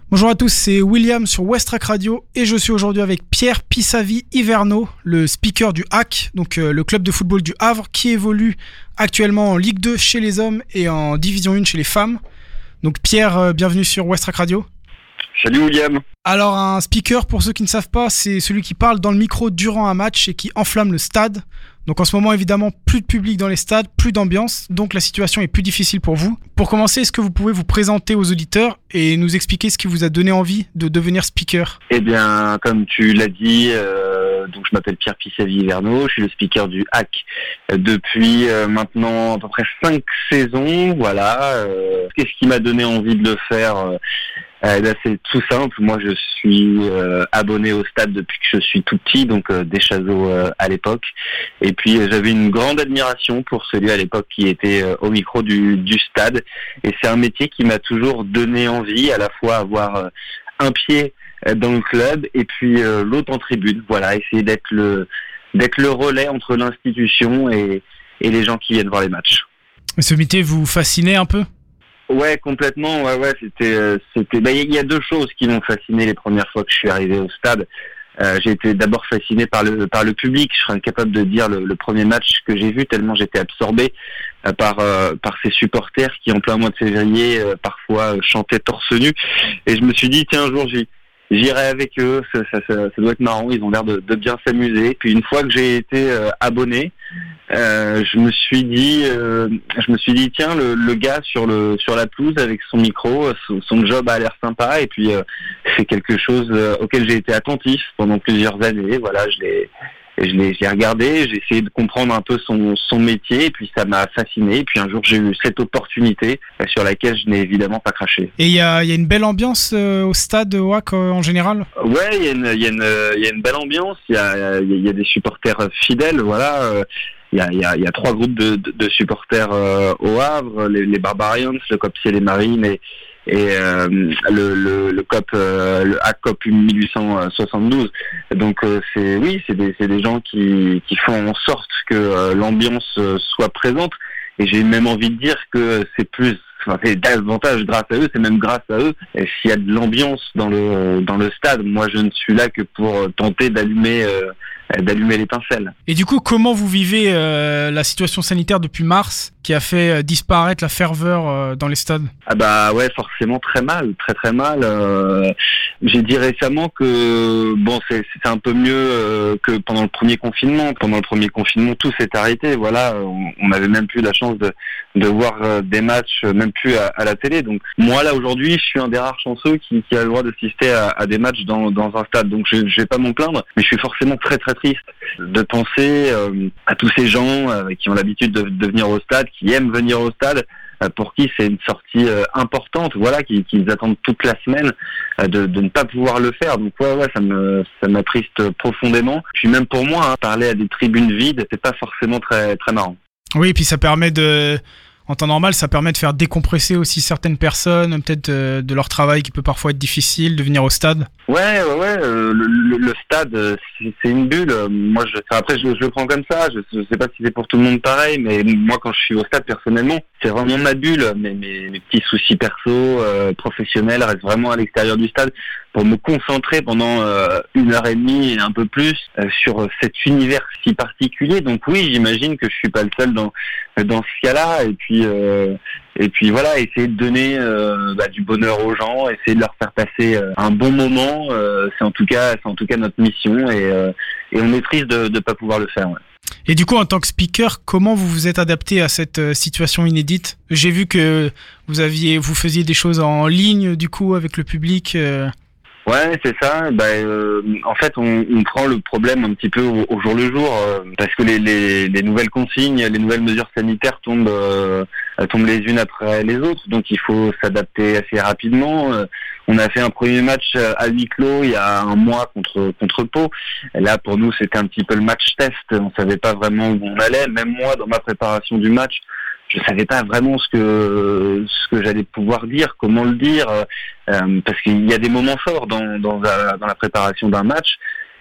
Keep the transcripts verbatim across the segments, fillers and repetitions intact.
Bonjour à tous, c'est William sur Westrack Radio et je suis aujourd'hui avec Pierre Pissavi-Hiverneau, le speaker du H A C, donc euh, le club de football du Havre qui évolue actuellement en Ligue deux chez les hommes et en Division un chez les femmes. Donc Pierre, euh, bienvenue sur Westrack Radio. Salut William. Alors un speaker, pour ceux qui ne savent pas, c'est celui qui parle dans le micro durant un match et qui enflamme le stade. Donc en ce moment, évidemment, plus de public dans les stades, plus d'ambiance, donc la situation est plus difficile pour vous. Pour commencer, est-ce que vous pouvez vous présenter aux auditeurs et nous expliquer ce qui vous a donné envie de devenir speaker ? Eh bien, comme tu l'as dit, euh, donc je m'appelle Pierre Pissavi-Hiverneau, je suis le speaker du H A C depuis euh, maintenant à peu près cinq saisons, voilà. Euh, qu'est-ce qui m'a donné envie de le faire ? euh, Eh ben, c'est tout simple. Moi, je suis euh, abonné au stade depuis que je suis tout petit, donc euh, des Chazeaux euh, à l'époque. Et puis, euh, j'avais une grande admiration pour celui à l'époque qui était euh, au micro du, du stade. Et c'est un métier qui m'a toujours donné envie, à la fois avoir euh, un pied dans le club et puis euh, l'autre en tribune. Voilà, essayer d'être le d'être le relais entre l'institution et, et les gens qui viennent voir les matchs. Et ce métier vous fascinait un peu ? Ouais, complètement. Ouais, ouais. C'était, euh, c'était. Bah, il y a deux choses qui m'ont fasciné les premières fois que je suis arrivé au stade. Euh, j'ai été d'abord fasciné par le par le public. Je serais incapable de dire le, le premier match que j'ai vu tellement j'étais absorbé euh, par euh, par ces supporters qui en plein mois de février euh, parfois euh, chantaient torse nu. Et je me suis dit tiens un jour j'y j'irai avec eux. Ça, ça, ça, ça doit être marrant. Ils ont l'air de, de bien s'amuser. Puis une fois que j'ai été euh, abonné. Euh, je me suis dit, euh, je me suis dit, tiens, le, le gars sur le sur la pelouse avec son micro, son, son job a l'air sympa et puis euh, c'est quelque chose euh, auquel j'ai été attentif pendant plusieurs années. Voilà, je l'ai, je l'ai, j'ai regardé, j'ai essayé de comprendre un peu son son métier et puis ça m'a fasciné. Et puis un jour j'ai eu cette opportunité euh, sur laquelle je n'ai évidemment pas craché. Et il y a il y a une belle ambiance euh, au stade au H A C euh, en général. Ouais, il y a une il y a une il y a une belle ambiance. Il y a il y a des supporters fidèles. Voilà. Euh, Il y a, il y a, il y a trois groupes de, de, de supporters euh, au Havre, les, les Barbarians, le C O P Ciel et Marine et, et euh, le, le, le C O P, euh, le H A C C O P dix-huit soixante-douze. Donc euh, c'est oui, c'est des, c'est des gens qui, qui font en sorte que euh, l'ambiance euh, soit présente. Et j'ai même envie de dire que c'est plus, enfin, c'est davantage grâce à eux, c'est même grâce à eux. Et s'il y a de l'ambiance dans le dans le stade, moi je ne suis là que pour tenter d'allumer euh, d'allumer l'étincelle. Et du coup, comment vous vivez euh, la situation sanitaire depuis mars qui a fait disparaître la ferveur euh, dans les stades ? Ah bah ouais, forcément très mal, très très mal. Euh, j'ai dit récemment que bon, c'est c'est un peu mieux euh, que pendant le premier confinement. Pendant le premier confinement, tout s'est arrêté. Voilà, on, on avait même plus la chance de de voir euh, des matchs, même plus à, à la télé. Donc moi là aujourd'hui, je suis un des rares chanceux qui, qui a le droit d'assister à, à des matchs dans dans un stade. Donc je je vais pas m'en plaindre, mais je suis forcément très très triste de penser euh, à tous ces gens euh, qui ont l'habitude de, de venir au stade, qui aiment venir au stade, euh, pour qui c'est une sortie euh, importante, voilà, qui, qui nous attendent toute la semaine euh, de, de ne pas pouvoir le faire. Donc ouais, ouais, ça me ça m'attriste profondément. Puis même pour moi, hein, parler à des tribunes vides, c'est pas forcément très très marrant. Oui, et puis ça permet de, en temps normal, ça permet de faire décompresser aussi certaines personnes, peut-être de, de leur travail qui peut parfois être difficile, de venir au stade. Ouais, ouais, ouais. Euh, le, le, le stade, c'est, c'est une bulle. Moi, je, après, je, je le prends comme ça. Je, je sais pas si c'est pour tout le monde pareil, mais moi, quand je suis au stade, personnellement, c'est vraiment ma bulle. Mes, mes, mes petits soucis perso, euh, professionnels restent vraiment à l'extérieur du stade pour me concentrer pendant euh, une heure et demie et un peu plus euh, sur cet univers si particulier. Donc oui, j'imagine que je suis pas le seul dans dans ce cas-là. Et puis euh, et puis voilà, essayer de donner euh, bah, du bonheur aux gens, essayer de leur faire passer euh, un bon moment. Euh, c'est en tout cas c'est en tout cas notre mission et euh, et on est triste de de pas pouvoir le faire. Ouais. Et du coup, en tant que speaker, comment vous vous êtes adapté à cette euh, situation inédite ? J'ai vu que vous aviez, vous faisiez des choses en ligne, du coup, avec le public. Euh... Ouais, c'est ça. Bah, euh, en fait, on, on prend le problème un petit peu au, au jour le jour, euh, parce que les, les, les nouvelles consignes, les nouvelles mesures sanitaires tombent, euh, tombent les unes après les autres. Donc, il faut s'adapter assez rapidement. Euh, on a fait un premier match à huis clos il y a un mois contre contre Pau. Et là, pour nous, c'était un petit peu le match test. On savait pas vraiment où on allait. Même moi, dans ma préparation du match, je savais pas vraiment ce que ce que j'allais pouvoir dire, comment le dire, euh, parce qu'il y a des moments forts dans dans la, dans la préparation d'un match.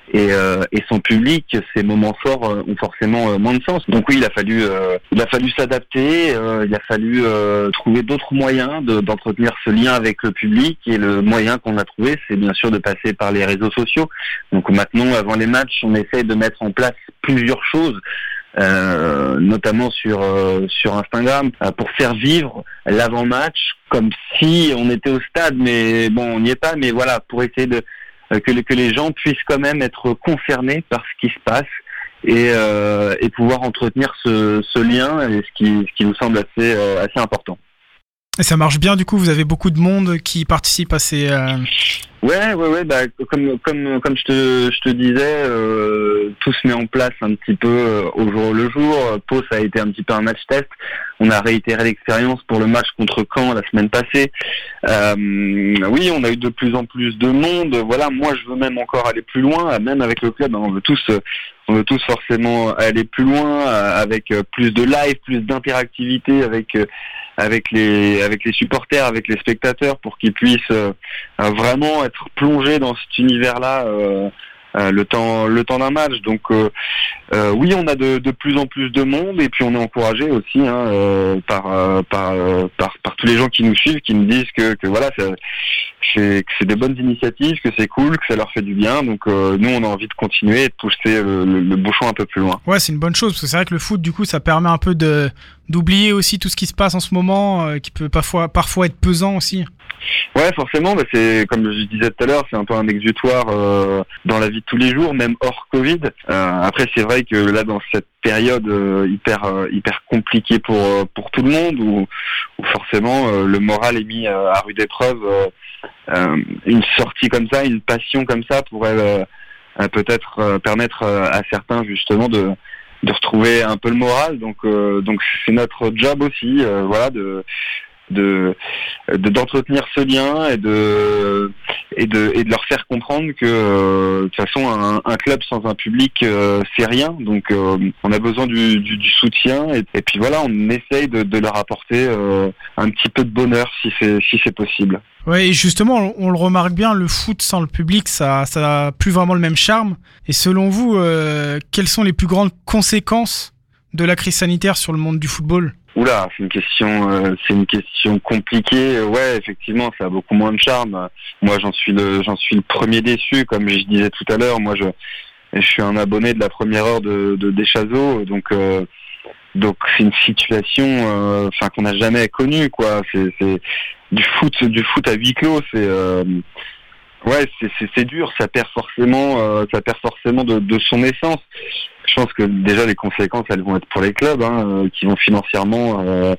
et, euh, et son public, ces moments forts euh, ont forcément euh, moins de sens. Donc oui, il a fallu, euh, il a fallu s'adapter, euh, il a fallu euh, trouver d'autres moyens de, d'entretenir ce lien avec le public, et le moyen qu'on a trouvé, c'est bien sûr de passer par les réseaux sociaux. Donc maintenant, avant les matchs, on essaie de mettre en place plusieurs choses. Euh, notamment sur euh, sur Instagram, euh, pour faire vivre l'avant-match comme si on était au stade, mais bon, on n'y est pas, mais voilà, pour essayer de euh, que, que les gens puissent quand même être concernés par ce qui se passe, et euh, et pouvoir entretenir ce ce lien, et ce qui ce qui nous semble assez euh, assez important. Et ça marche bien, du coup, vous avez beaucoup de monde qui participe à ces... Euh... Ouais, ouais, ouais, bah, comme, comme, comme je te, je te disais, euh, tout se met en place un petit peu euh, au jour le jour. Pau, ça a été un petit peu un match test. On a réitéré l'expérience pour le match contre Caen la semaine passée. Euh, oui, on a eu de plus en plus de monde. Voilà, moi, je veux même encore aller plus loin, même avec le club. Hein, on veut tous, on veut tous forcément aller plus loin, avec plus de live, plus d'interactivité avec, avec les, avec les supporters, avec les spectateurs, pour qu'ils puissent euh, vraiment être plongés dans cet univers-là euh, euh, le temps, le temps d'un match. Donc euh, euh, oui, on a de, de plus en plus de monde, et puis on est encouragé aussi hein, euh, par, euh, par, euh, par par tous les gens qui nous suivent, qui nous disent que, que voilà, c'est, c'est, que c'est des bonnes initiatives, que c'est cool, que ça leur fait du bien. Donc euh, nous, on a envie de continuer et de pousser le, le, le bouchon un peu plus loin. Ouais, c'est une bonne chose, parce que c'est vrai que le foot, du coup, ça permet un peu de d'oublier aussi tout ce qui se passe en ce moment, euh, qui peut parfois parfois être pesant aussi. Ouais, forcément, bah c'est comme je disais tout à l'heure, c'est un peu un exutoire euh, dans la vie de tous les jours, même hors Covid. Euh, après, c'est vrai que là, dans cette période euh, hyper euh, hyper compliquée pour euh, pour tout le monde, où, où forcément euh, le moral est mis euh, à rude épreuve, euh, euh, une sortie comme ça, une passion comme ça pourrait euh, peut-être euh, permettre euh, à certains justement de de retrouver un peu le moral. Donc euh, donc c'est notre job aussi, euh, voilà, de de de d'entretenir ce lien, et de et de et de leur faire comprendre que euh, de toute façon un, un club sans un public euh, c'est rien. Donc euh, on a besoin du, du, du soutien, et, et puis voilà, on essaye de, de leur apporter euh, un petit peu de bonheur si c'est si c'est possible. Ouais, et justement, on, on le remarque bien, le foot sans le public, ça ça a plus vraiment le même charme. Et selon vous, euh, quelles sont les plus grandes conséquences de la crise sanitaire sur le monde du football ? Oula, c'est une question, euh, c'est une question compliquée. Ouais, effectivement, ça a beaucoup moins de charme. Moi, j'en suis le, j'en suis le premier déçu, comme je disais tout à l'heure. Moi, je, je suis un abonné de la première heure de, de Deschazos, donc, euh, donc c'est une situation, euh, enfin, qu'on n'a jamais connue, quoi. C'est, c'est du foot, du foot à huis clos. C'est, euh, ouais, c'est, c'est, c'est dur. Ça perd forcément, euh, ça perd forcément de, de son essence. Je pense que déjà les conséquences, elles vont être pour les clubs, hein, euh, qui vont financièrement euh,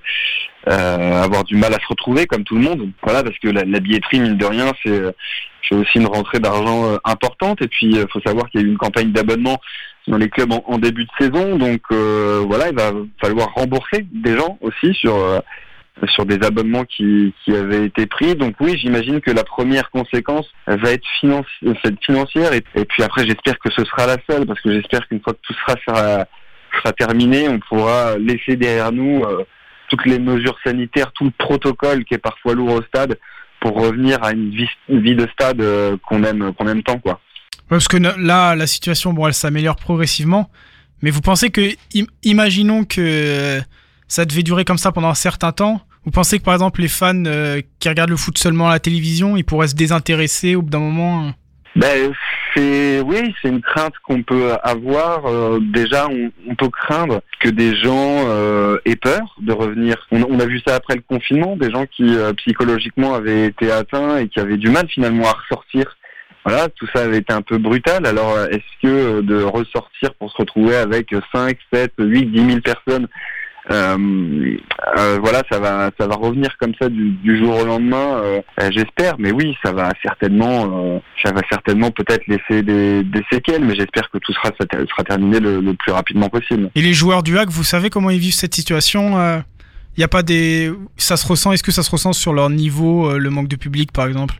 euh, avoir du mal à se retrouver, comme tout le monde. Voilà, parce que la, la billetterie, mine de rien, c'est, c'est aussi une rentrée d'argent euh, importante. Et puis, il euh, faut savoir qu'il y a eu une campagne d'abonnement dans les clubs en, en début de saison. Donc, euh, voilà, il va falloir rembourser des gens aussi sur euh, sur des abonnements qui, qui avaient été pris. Donc oui, j'imagine que la première conséquence va être financi- financière, et, et puis après, j'espère que ce sera la seule, parce que j'espère qu'une fois que tout sera, sera, sera terminé, on pourra laisser derrière nous euh, toutes les mesures sanitaires, tout le protocole qui est parfois lourd au stade, pour revenir à une vie, une vie de stade euh, qu'on aime, qu'on aime tant, quoi. Ouais, parce que là, la situation, bon, elle s'améliore progressivement, mais vous pensez que, im- imaginons que ça devait durer comme ça pendant un certain temps, vous pensez que par exemple les fans euh, qui regardent le foot seulement à la télévision, ils pourraient se désintéresser au bout d'un moment? Ben c'est oui, c'est une crainte qu'on peut avoir. Euh, déjà, on, on peut craindre que des gens euh, aient peur de revenir. On, on a vu ça après le confinement, des gens qui euh, psychologiquement avaient été atteints et qui avaient du mal finalement à ressortir. Voilà, tout ça avait été un peu brutal. Alors, est-ce que de ressortir pour se retrouver avec cinq, sept, huit, dix mille personnes, Euh, euh, voilà, ça va, ça va revenir comme ça du, du jour au lendemain. Euh, j'espère, mais oui, ça va certainement, euh, ça va certainement peut-être laisser des, des séquelles, mais j'espère que tout sera, sera terminé le, le plus rapidement possible. Et les joueurs du H A C, vous savez comment ils vivent cette situation? Il euh, y a pas des, ça se ressent. Est-ce que ça se ressent sur leur niveau, euh, le manque de public, par exemple?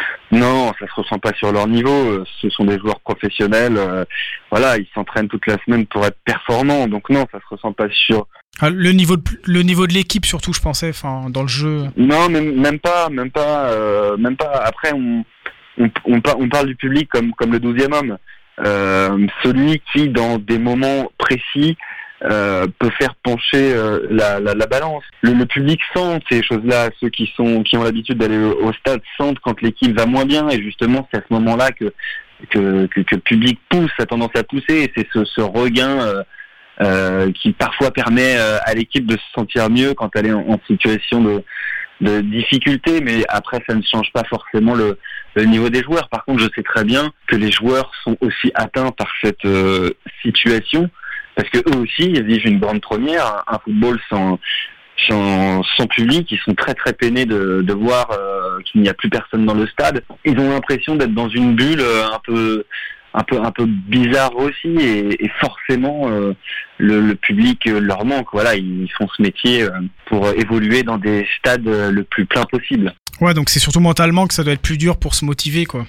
Non, ça se ressent pas sur leur niveau. Ce sont des joueurs professionnels. Euh, voilà, ils s'entraînent toute la semaine pour être performants. Donc non, ça se ressent pas sur. Ah, le niveau de le niveau de l'équipe surtout, je pensais, enfin dans le jeu. Non, même même pas, même pas, euh, même pas. Après, on on on, par, on parle du public comme comme le douzième homme. euh, celui qui, dans des moments précis, euh, peut faire pencher euh, la, la, la balance. Le, le public sent ces choses-là. Ceux qui sont qui ont l'habitude d'aller au, au stade sentent quand l'équipe va moins bien, et justement, c'est à ce moment-là que que, que, que le public pousse, a tendance à pousser, et c'est ce, ce regain euh, euh, qui parfois permet euh, à l'équipe de se sentir mieux quand elle est en, en situation de de difficultés, mais après ça ne change pas forcément le, le niveau des joueurs. Par contre, je sais très bien que les joueurs sont aussi atteints par cette euh, situation, parce que eux aussi ils vivent une grande première, un football sans sans, sans public. Ils sont très très peinés de, de voir euh, qu'il n'y a plus personne dans le stade. Ils ont l'impression d'être dans une bulle euh, un peu un peu un peu bizarre aussi, et, et forcément euh, le, le public euh, leur manque. Voilà, ils font ce métier euh, pour évoluer dans des stades euh, le plus plein possible. Ouais, donc c'est surtout mentalement que ça doit être plus dur pour se motiver, quoi.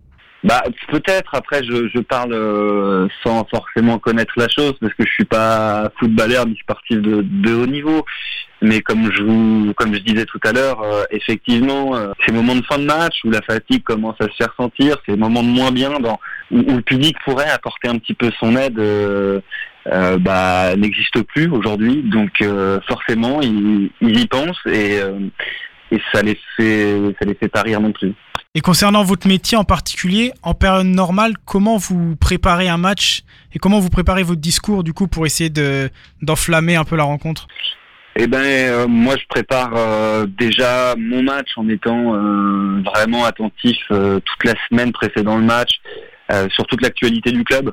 Bah peut-être. Après, je, je parle euh, sans forcément connaître la chose, parce que je suis pas footballeur ni sportif de, de haut niveau. Mais comme je vous, comme je disais tout à l'heure, euh, effectivement, euh, ces moments de fin de match où la fatigue commence à se faire sentir, ces moments de moins bien, dans, où, où le public pourrait apporter un petit peu son aide, euh, euh, bah n'existe plus aujourd'hui. Donc euh, forcément, ils, ils y pensent, et euh, et ça les fait, ça les fait pas rire non plus. Et concernant votre métier en particulier, en période normale, comment vous préparez un match et comment vous préparez votre discours du coup pour essayer de, d'enflammer un peu la rencontre ? Eh ben, euh, moi je prépare euh, déjà mon match en étant euh, vraiment attentif euh, toute la semaine précédant le match, euh, sur toute l'actualité du club.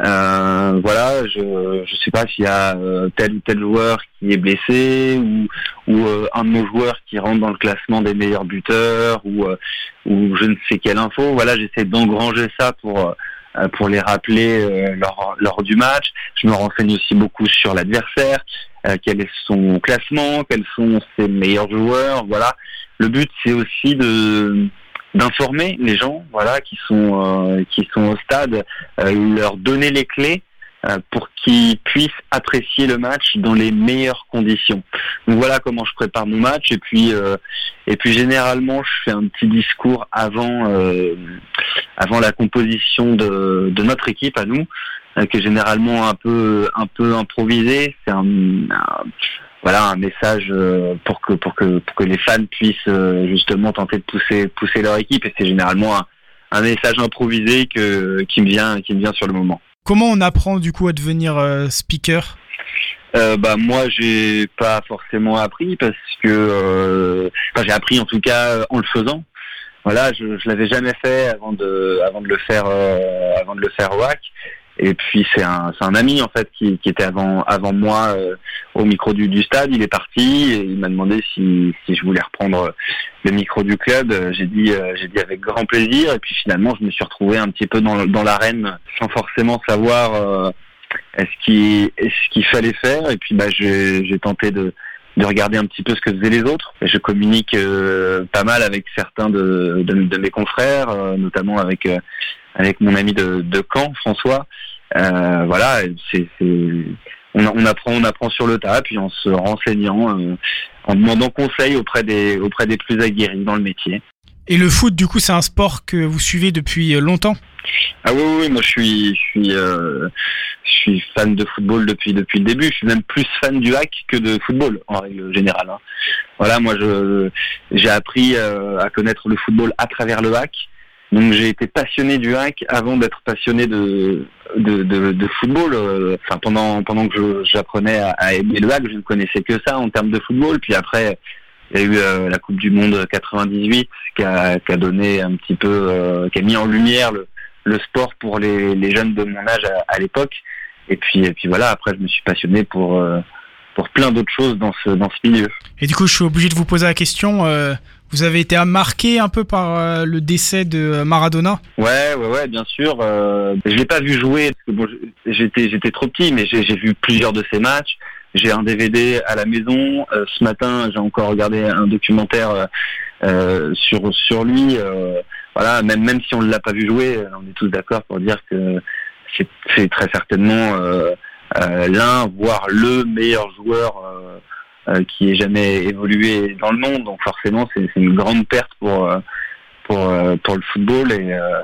Euh, voilà, je je sais pas s'il y a euh, tel ou tel joueur qui est blessé, ou ou euh, un de nos joueurs qui rentre dans le classement des meilleurs buteurs, ou euh, ou je ne sais quelle info. Voilà, j'essaie d'engranger ça pour euh, pour les rappeler euh, lors lors du match. Je me renseigne aussi beaucoup sur l'adversaire, euh, quel est son classement, quels sont ses meilleurs joueurs. Voilà, le but c'est aussi de d'informer les gens, voilà, qui sont euh, qui sont au stade, euh, leur donner les clés euh, pour qu'ils puissent apprécier le match dans les meilleures conditions. Donc voilà comment je prépare mon match, et puis euh, et puis généralement je fais un petit discours avant euh, avant la composition de de notre équipe à nous, euh, qui est généralement un peu un peu improvisé. C'est un, un Voilà, un message pour que pour que pour que les fans puissent justement tenter de pousser pousser leur équipe, et c'est généralement un, un message improvisé que qui me vient qui me vient sur le moment. Comment on apprend du coup à devenir euh, speaker ? Euh, bah moi j'ai pas forcément appris, parce que euh, enfin, j'ai appris en tout cas en le faisant. Voilà, je je l'avais jamais fait avant de avant de le faire euh, avant de le faire au Hack. Et puis c'est un c'est un ami en fait qui qui était avant avant moi euh, au micro du du stade. Il est parti et il m'a demandé si si je voulais reprendre le micro du club. J'ai dit euh, j'ai dit avec grand plaisir. Et puis finalement je me suis retrouvé un petit peu dans dans l'arène sans forcément savoir euh, est-ce qu'il est-ce qu'il fallait faire. Et puis bah j'ai j'ai tenté de de regarder un petit peu ce que faisaient les autres. Je communique euh, pas mal avec certains de de, de mes confrères, euh, notamment avec euh, avec mon ami de, de Caen, François. Euh, voilà, c'est, c'est on, on apprend, on apprend sur le tas, puis en se renseignant, euh, en demandant conseil auprès des auprès des plus aguerris dans le métier. Et le foot, du coup, c'est un sport que vous suivez depuis longtemps ? Ah oui, oui, moi je suis, je suis, euh, je suis fan de football depuis depuis le début. Je suis même plus fan du hack que de football en règle générale. Hein. Voilà, moi je j'ai appris euh, à connaître le football à travers le hack. Donc j'ai été passionné du hack avant d'être passionné de de, de, de football. Enfin pendant pendant que je, j'apprenais à, à aimer le hack, je ne connaissais que ça en termes de football. Puis après il y a eu euh, la Coupe du Monde quatre-vingt-dix-huit qui a, qui a donné un petit peu, euh, qui a mis en lumière le, le sport pour les, les jeunes de mon âge à, à l'époque. Et puis et puis voilà, après je me suis passionné pour euh, pour plein d'autres choses dans ce dans ce milieu. Et du coup je suis obligé de vous poser la question. Euh... Vous avez été marqué un peu par euh, le décès de Maradona ? Ouais, ouais, ouais, bien sûr. Euh, je l'ai pas vu jouer parce que bon, j'étais, j'étais trop petit, mais j'ai, j'ai vu plusieurs de ses matchs. J'ai un D V D à la maison. Euh, ce matin, j'ai encore regardé un documentaire euh, sur sur lui. Euh, voilà, même même si on ne l'a pas vu jouer, on est tous d'accord pour dire que c'est, c'est très certainement euh, euh, l'un, voire le meilleur joueur Euh, Euh, qui ait jamais évolué dans le monde. Donc forcément c'est, c'est une grande perte pour euh, pour euh, pour le football, et euh,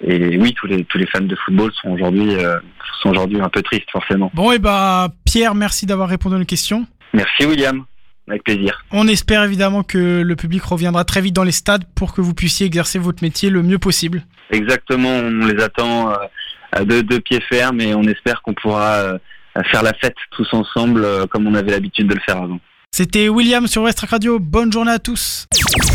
et oui, tous les tous les fans de football sont aujourd'hui euh, sont aujourd'hui un peu tristes forcément. Bon et bah Pierre, merci d'avoir répondu à nos questions. Merci William, avec plaisir. On espère évidemment que le public reviendra très vite dans les stades pour que vous puissiez exercer votre métier le mieux possible. Exactement, on les attend euh, de, de pied ferme et on espère qu'on pourra euh, faire la fête tous ensemble euh, comme on avait l'habitude de le faire avant. C'était William sur West Track Radio, bonne journée à tous.